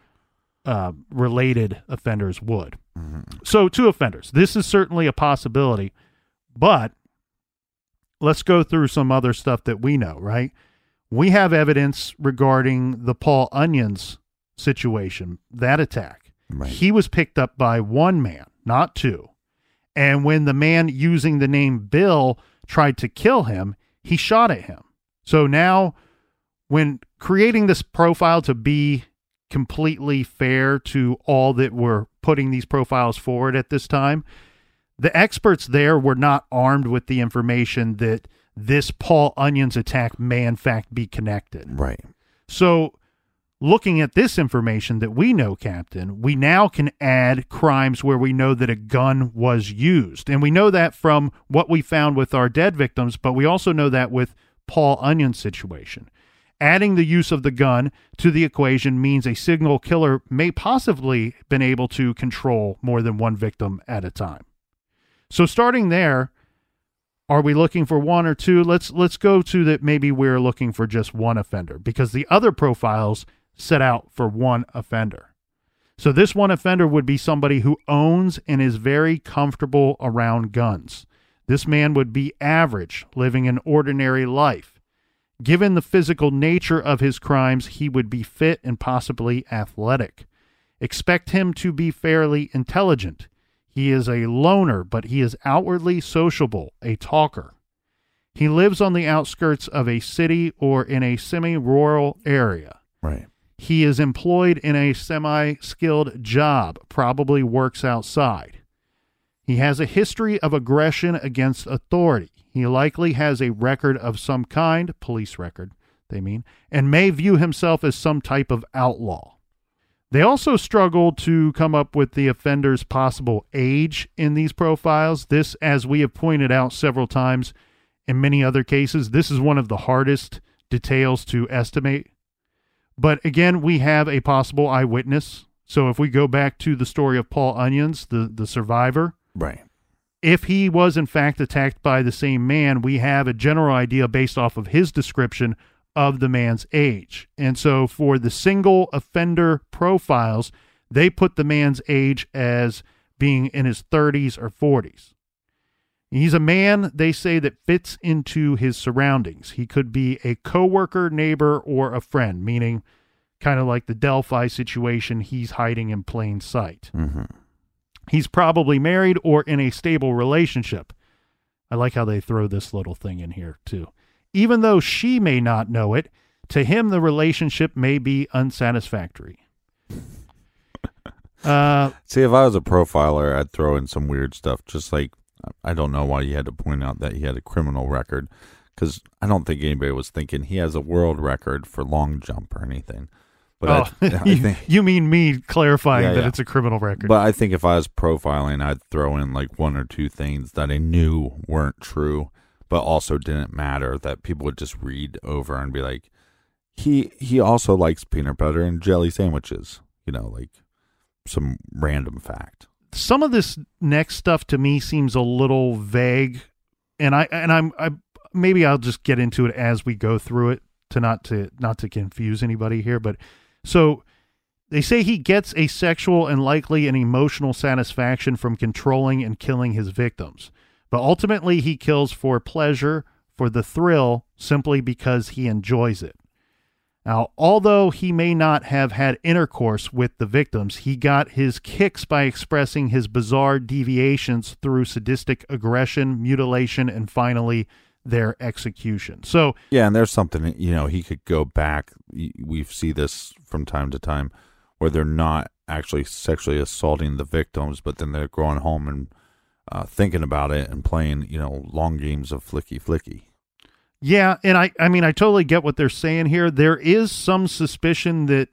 related offenders would. So 2 offenders. This is certainly a possibility, but let's go through some other stuff that we know, right? We have evidence regarding the Paul Onions situation, that attack. Right. He was picked up by 1 man, not 2. And when the man using the name Bill tried to kill him, he shot at him. So now, when creating this profile to be completely fair to all that were putting these profiles forward at this time, the experts there were not armed with the information that this Paul Onions attack may in fact be connected. Right. So looking at this information that we know, Captain, we now can add crimes where we know that a gun was used. And we know that from what we found with our dead victims, but we also know that with Paul Onion's situation. Adding the use of the gun to the equation means a signal killer may possibly been able to control more than 1 victim at a time. So starting there, Are we looking for one or two? Let's go to that. Maybe we're looking for just one offender, because the other profiles set out for one offender. So this one offender would be somebody who owns and is very comfortable around guns. This man would be average, living an ordinary life. Given the physical nature of his crimes, he would be fit and possibly athletic. Expect him to be fairly intelligent. He is a loner, but he is outwardly sociable, a talker. He lives on the outskirts of a city or in a semi-rural area. Right. He is employed in a semi-skilled job, probably works outside. He has a history of aggression against authority. He likely has a record of some kind, police record, and may view himself as some type of outlaw. They also struggled to come up with the offender's possible age in these profiles. This, as we have pointed out several times in many other cases, this is one of the hardest details to estimate. But again, we have a possible eyewitness. So if we go back to the story of Paul Onions, the survivor, right? If he was in fact attacked by the same man, we have a general idea based off of his description of the man's age. And so for the single offender profiles, they put the man's age as being in his 30s or 40s. He's a man, they say, that fits into his surroundings. He could be a coworker, neighbor, or a friend, meaning kind of like the Delphi situation, he's hiding in plain sight. Mm-hmm. He's probably married or in a stable relationship. I like how they throw this little thing in here, too. Even though she may not know it, to him the relationship may be unsatisfactory. See, if I was a profiler, I'd throw in some weird stuff, just like, I don't know why you had to point out that he had a criminal record, because I don't think anybody was thinking he has a world record for long jump or anything. But I think, you mean me clarifying that it's a criminal record. But I think if I was profiling, I'd throw in like one or two things that I knew weren't true, but also didn't matter, that people would just read over and be like, he also likes peanut butter and jelly sandwiches, like some random fact. Some of this next stuff to me seems a little vague, and I'm maybe I'll just get into it as we go through it to not to confuse anybody here. But so they say he gets a sexual and likely an emotional satisfaction from controlling and killing his victims, but ultimately he kills for pleasure, for the thrill, simply because he enjoys it. Now, although he may not have had intercourse with the victims, he got his kicks by expressing his bizarre deviations through sadistic aggression, mutilation, and finally their execution. So, yeah, and there's something, he could go back. We see this from time to time where they're not actually sexually assaulting the victims, but then they're going home and thinking about it and playing, long games of flicky. Yeah, and I mean, I totally get what they're saying here. There is some suspicion that,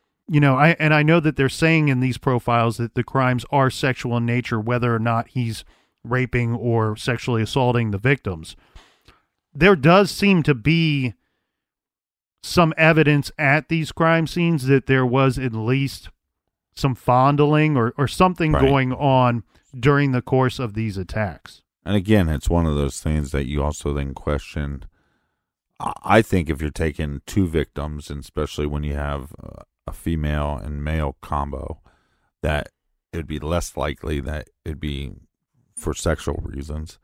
I know that they're saying in these profiles that the crimes are sexual in nature, whether or not he's raping or sexually assaulting the victims. There does seem to be some evidence at these crime scenes that there was at least some fondling or something going on during the course of these attacks. And again, it's one of those things that you also then question. I think if you're taking two victims, and especially when you have a female and male combo, that it'd be less likely that it'd be for sexual reasons.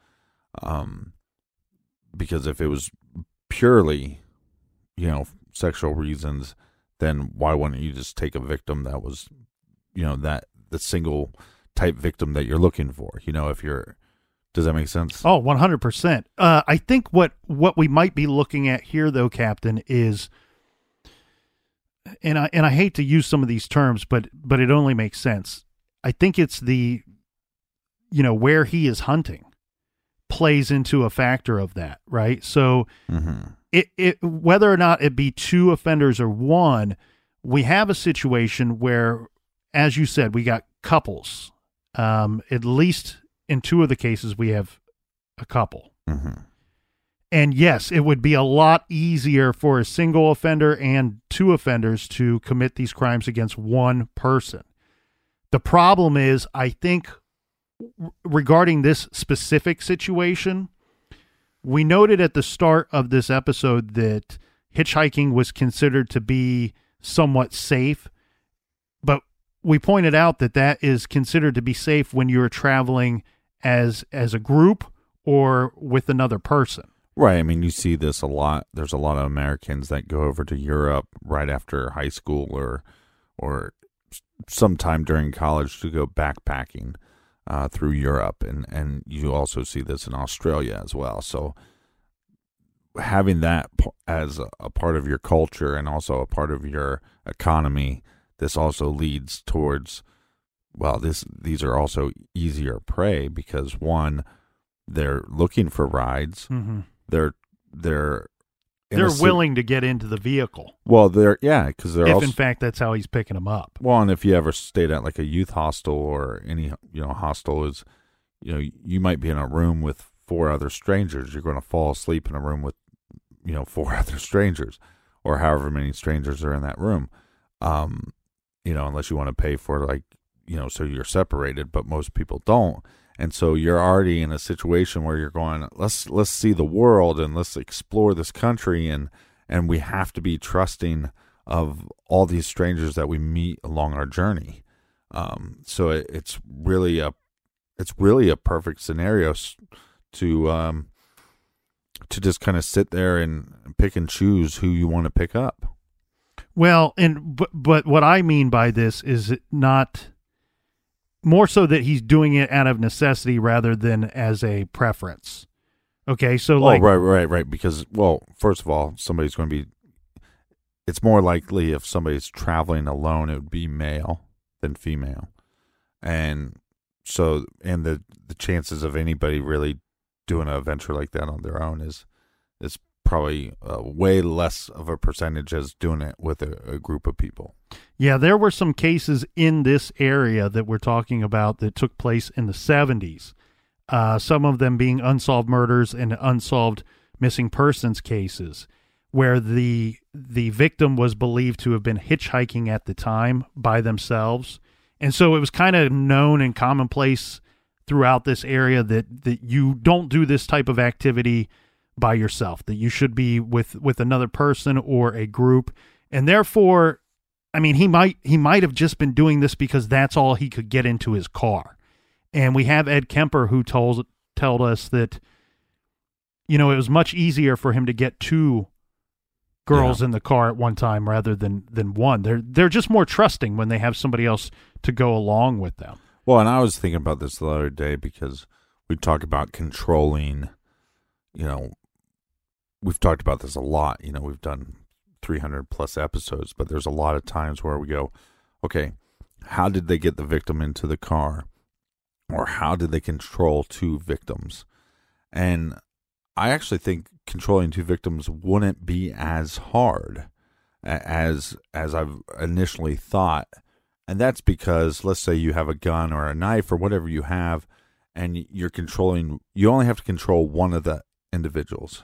Because if it was purely, sexual reasons, then why wouldn't you just take a victim that was, that the single type victim that you're looking for? Does that make sense? Oh, 100%. I think what we might be looking at here, though, Captain, is, and I hate to use some of these terms, but it only makes sense. I think it's the, where he is hunting plays into a factor of that, right? So it whether or not it be two offenders or one, we have a situation where, as you said, we got couples, at least. In two of the cases, we have a couple. Mm-hmm. And yes, it would be a lot easier for a single offender and two offenders to commit these crimes against one person. The problem is, I think, regarding this specific situation, we noted at the start of this episode that hitchhiking was considered to be somewhat safe, but we pointed out that that is considered to be safe when you're traveling as a group or with another person. Right. I mean, you see this a lot. There's a lot of Americans that go over to Europe right after high school or sometime during college to go backpacking through Europe. And you also see this in Australia as well. So having that as a part of your culture and also a part of your economy, this also leads towards, well, these are also easier prey because, one, they're looking for rides. Mm-hmm. They're willing to get into the vehicle. Well, because they're if also, in fact that's how he's picking them up. well, and if you ever stayed at like a youth hostel or any hostel, is you might be in a room with 4 other strangers. You're going to fall asleep in a room with 4 other strangers, or however many strangers are in that room. Unless you want to pay for so you're separated, but most people don't. And so you're already in a situation where you're going, let's see the world and let's explore this country, and we have to be trusting of all these strangers that we meet along our journey. So it's really a perfect scenario to just kind of sit there and pick and choose who you want to pick up. Well, but what I mean by this is not more so that he's doing it out of necessity rather than as a preference. Okay, so right. Because, well, first of all, somebody's going to be. It's more likely if somebody's traveling alone, it would be male than female, and so the chances of anybody really doing an adventure like that on their own is probably way less of a percentage as doing it with a group of people. Yeah, there were some cases in this area that we're talking about that took place in the 70s. Some of them being unsolved murders and unsolved missing persons cases, where the victim was believed to have been hitchhiking at the time by themselves. And so it was kind of known and commonplace throughout this area that you don't do this type of activity by yourself, that you should be with another person or a group. And therefore, I mean, he might have just been doing this because that's all he could get into his car. And we have Ed Kemper who told us that, it was much easier for him to get 2 girls in the car at one time rather than one. They're just more trusting when they have somebody else to go along with them. Well, and I was thinking about this the other day because we talk about controlling, we've talked about this a lot. We've done 300 plus episodes, but there's a lot of times where we go, okay, how did they get the victim into the car? Or how did they control 2 victims? And I actually think controlling 2 victims wouldn't be as hard as I've initially thought. And that's because, let's say you have a gun or a knife or whatever you have, and you only have to control one of the individuals.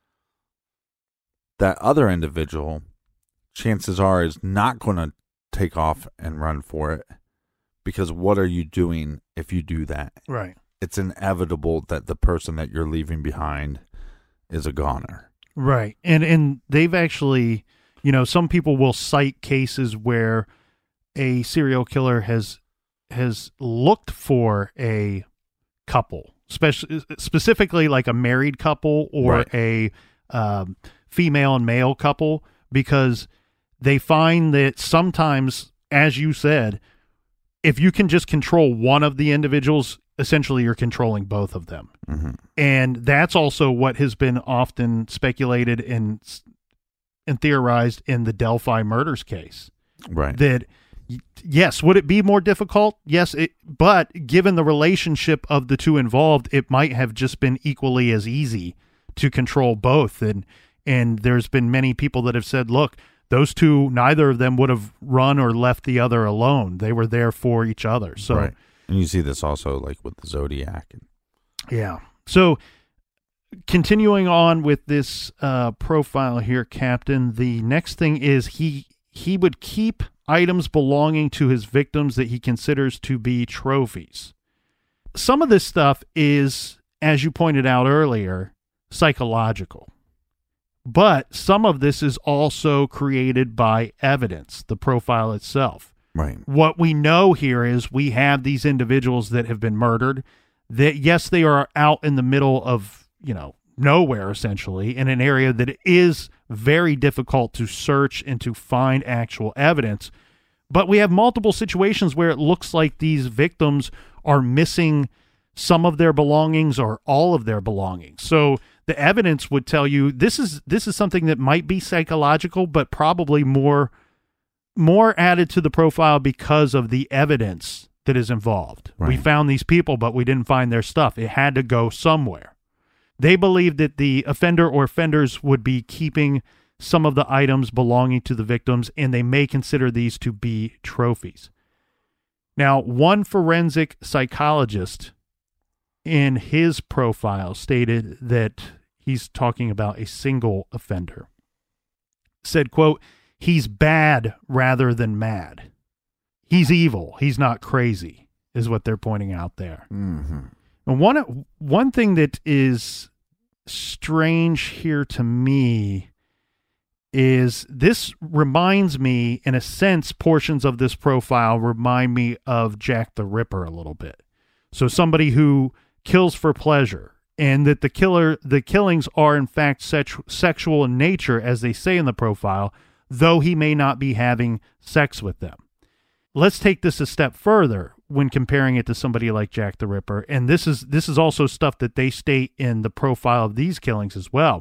That other individual, chances are, is not going to take off and run for it, because what are you doing if you do that? Right. It's inevitable that the person that you're leaving behind is a goner. Right. And they've actually, some people will cite cases where a serial killer has looked for a couple, specifically like a married couple or a female and male couple, because they find that sometimes, as you said, if you can just control one of the individuals, essentially you're controlling both of them. Mm-hmm. And that's also what has been often speculated and theorized in the Delphi murders case. Right. That, yes, would it be more difficult? Yes, but given the relationship of the 2 involved, it might have just been equally as easy to control both. And there's been many people that have said, look, those 2, neither of them would have run or left the other alone. They were there for each other. So, right. And you see this also like with the Zodiac. Yeah. So continuing on with this profile here, Captain, the next thing is he would keep items belonging to his victims that he considers to be trophies. Some of this stuff is, as you pointed out earlier, psychological. But some of this is also created by evidence, the profile itself. Right. What we know here is we have these individuals that have been murdered, that, yes, they are out in the middle of, nowhere, essentially, in an area that is very difficult to search and to find actual evidence. But we have multiple situations where it looks like these victims are missing some of their belongings or all of their belongings. So the evidence would tell you this is something that might be psychological, but probably more added to the profile because of the evidence that is involved. Right. We found these people, but we didn't find their stuff. It had to go somewhere. They believe that the offender or offenders would be keeping some of the items belonging to the victims, and they may consider these to be trophies. Now, one forensic psychologist in his profile stated that he's talking about a single offender. Said, quote, "He's bad rather than mad. He's evil. He's not crazy," is what they're pointing out there. Mm-hmm. And one thing that is strange here to me is this reminds me, in a sense, portions of this profile remind me of Jack the Ripper a little bit. So somebody who kills for pleasure, and that the killings are in fact sexual in nature, as they say in the profile, though he may not be having sex with them. Let's take this a step further when comparing it to somebody like Jack the Ripper, and this is also stuff that they state in the profile of these killings as well.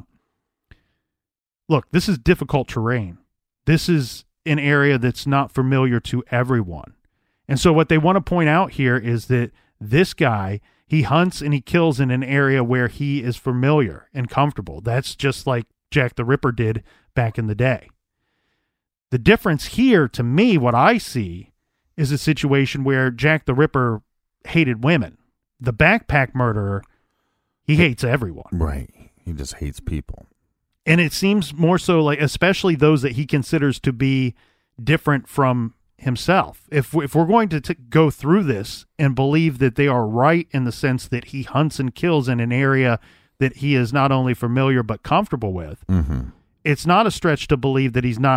Look, this is difficult terrain. This is an area that's not familiar to everyone. And so what they want to point out here is that this guy, he hunts and he kills in an area where he is familiar and comfortable. That's just like Jack the Ripper did back in the day. The difference here, to me, what I see, is a situation where Jack the Ripper hated women. The backpack murderer, he hates everyone. Right. He just hates people. And it seems more so like, especially those that he considers to be different from himself. If we're going to go through this and believe that they are right in the sense that he hunts and kills in an area that he is not only familiar but comfortable with, mm-hmm. It's not a stretch to believe that he's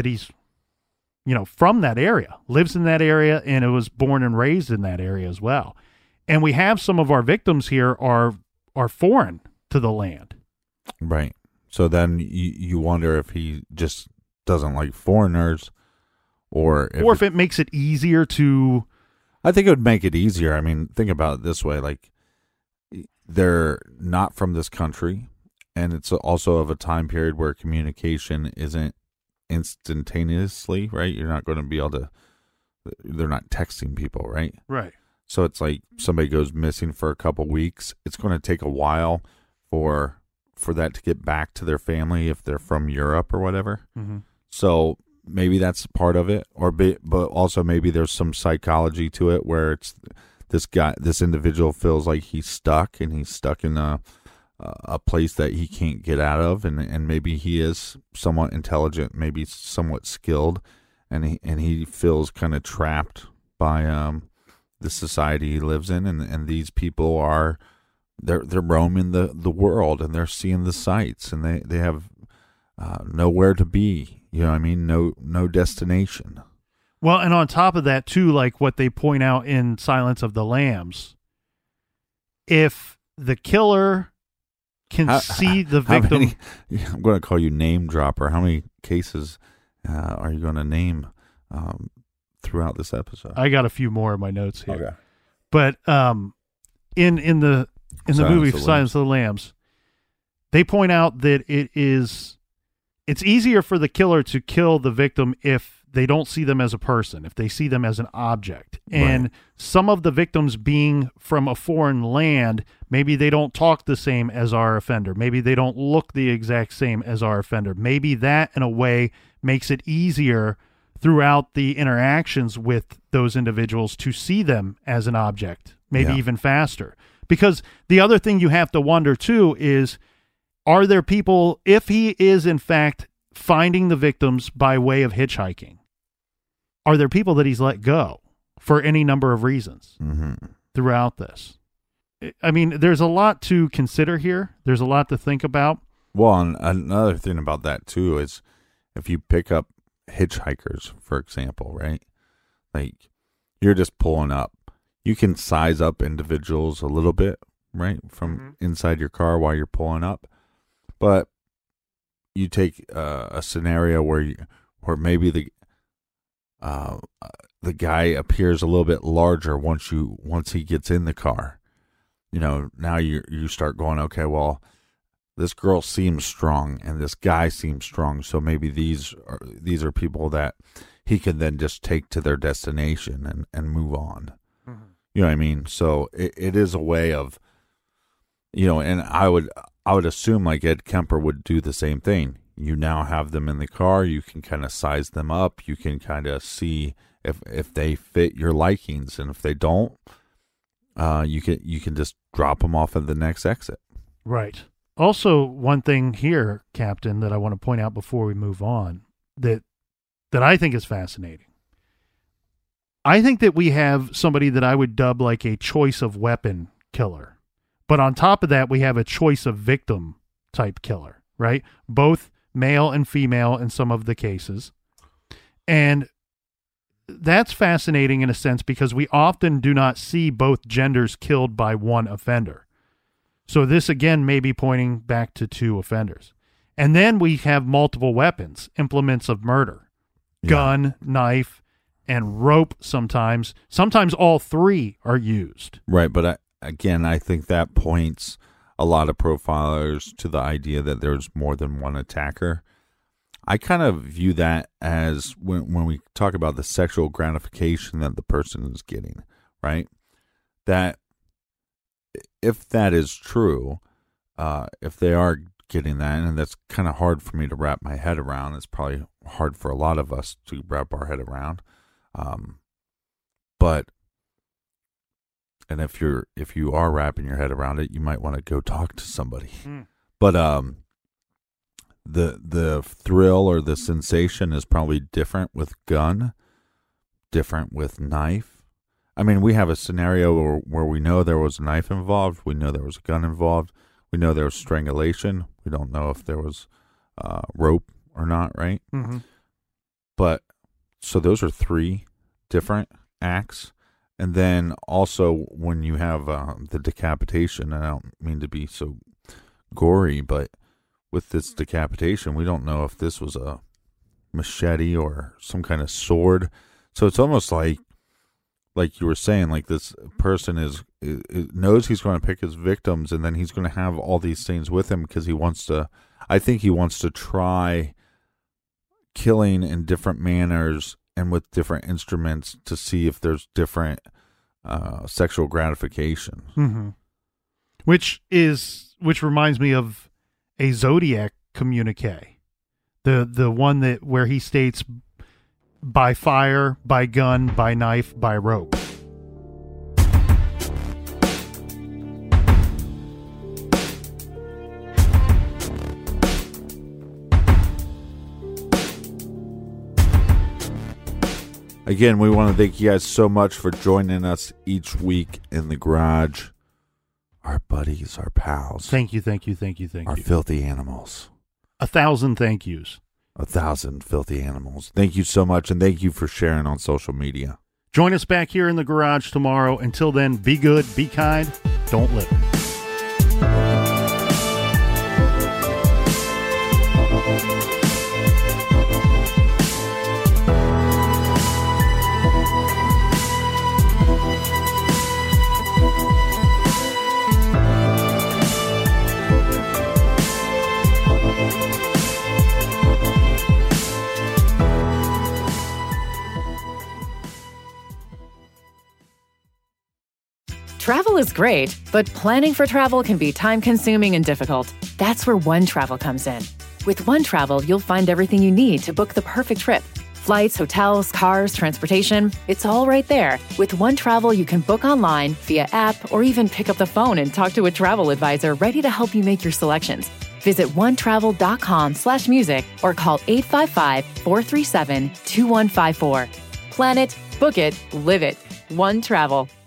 from that area, lives in that area, and was born and raised in that area as well. And we have some of our victims here are foreign to the land. Right. So then you wonder if he just doesn't like foreigners, or if it makes it easier to... I think it would make it easier. I mean, think about it this way. Like, they're not from this country, and it's also of a time period where communication isn't instantaneously, right? You're not going to be able to... They're not texting people, right? Right. So it's like somebody goes missing for a couple weeks. It's going to take a while for that to get back to their family if they're from Europe or whatever. Mm-hmm. So maybe that's part of it, but also maybe there's some psychology to it where it's this individual feels like he's stuck in a place that he can't get out of, and maybe he is somewhat intelligent, maybe somewhat skilled, and he feels kind of trapped by the society he lives in, and these people are they're roaming the world, and they're seeing the sights, and they have nowhere to be. You know what I mean? No destination. Well, and on top of that, too, like what they point out in Silence of the Lambs, if the killer can see the victim... I'm going to call you name dropper. How many cases are you going to name throughout this episode? I got a few more in my notes here. Okay. But in the movie Silence of the Lambs, they point out that it's easier for the killer to kill the victim if they don't see them as a person, if they see them as an object. And some of the victims being from a foreign land, maybe they don't talk the same as our offender. Maybe they don't look the exact same as our offender. Maybe that, in a way, makes it easier throughout the interactions with those individuals to see them as an object, maybe even faster. Because the other thing you have to wonder, too, is, are there people, if he is, in fact, finding the victims by way of hitchhiking, are there people that he's let go for any number of reasons throughout this? I mean, there's a lot to consider here. There's a lot to think about. Well, and another thing about that too is if you pick up hitchhikers, for example, right? Like you're just pulling up. You can size up individuals a little bit, right, from inside your car while you're pulling up. But you take a scenario where maybe the guy appears a little bit larger once he gets in the car. You know, now you start going, okay, well, this girl seems strong and this guy seems strong, so maybe these are people that he can then just take to their destination and move on. Mm-hmm. You know what I mean? So it is a way of, you know, and I would assume like Ed Kemper would do the same thing. You now have them in the car. You can kind of size them up. You can kind of see if they fit your likings, and if they don't, you can just drop them off at the next exit. Right. Also, one thing here, Captain, that I want to point out before we move on that I think is fascinating. I think that we have somebody that I would dub like a choice of weapon killer. But on top of that, we have a choice of victim type killer, right? Both male and female in some of the cases. And that's fascinating in a sense because we often do not see both genders killed by one offender. So this, again, may be pointing back to two offenders. And then we have multiple weapons, implements of murder, gun, knife, and rope sometimes. Sometimes all three are used. Right, but I think that points a lot of profilers to the idea that there's more than one attacker. I kind of view that as when we talk about the sexual gratification that the person is getting, right? That if that is true, if they are getting that, and that's kind of hard for me to wrap my head around. It's probably hard for a lot of us to wrap our head around. But if you are wrapping your head around it, you might want to go talk to somebody. But the thrill or the sensation is probably different with gun, different with knife. I mean, we have a scenario where we know there was a knife involved. We know there was a gun involved. We know there was strangulation. We don't know if there was rope or not, right? Mm-hmm. But so those are three different acts. And then also when you have the decapitation, and I don't mean to be so gory, but with this decapitation, we don't know if this was a machete or some kind of sword. So it's almost like you were saying, like this person knows he's going to pick his victims, and then he's going to have all these things with him because I think he wants to try killing in different manners and with different instruments to see if there's different sexual gratification. Mm-hmm. Which reminds me of a Zodiac communique, the one where he states, by fire, by gun, by knife, by rope. Again, we want to thank you guys so much for joining us each week in the garage. Our buddies, our pals. Thank you. Our filthy animals. 1,000 thank yous. 1,000 filthy animals. Thank you so much, and thank you for sharing on social media. Join us back here in the garage tomorrow. Until then, be good, be kind, don't litter. Travel is great, but planning for travel can be time-consuming and difficult. That's where OneTravel comes in. With OneTravel, you'll find everything you need to book the perfect trip. Flights, hotels, cars, transportation, it's all right there. With OneTravel, you can book online, via app, or even pick up the phone and talk to a travel advisor ready to help you make your selections. Visit onetravel.com/music or call 855-437-2154. Plan it, book it, live it. OneTravel.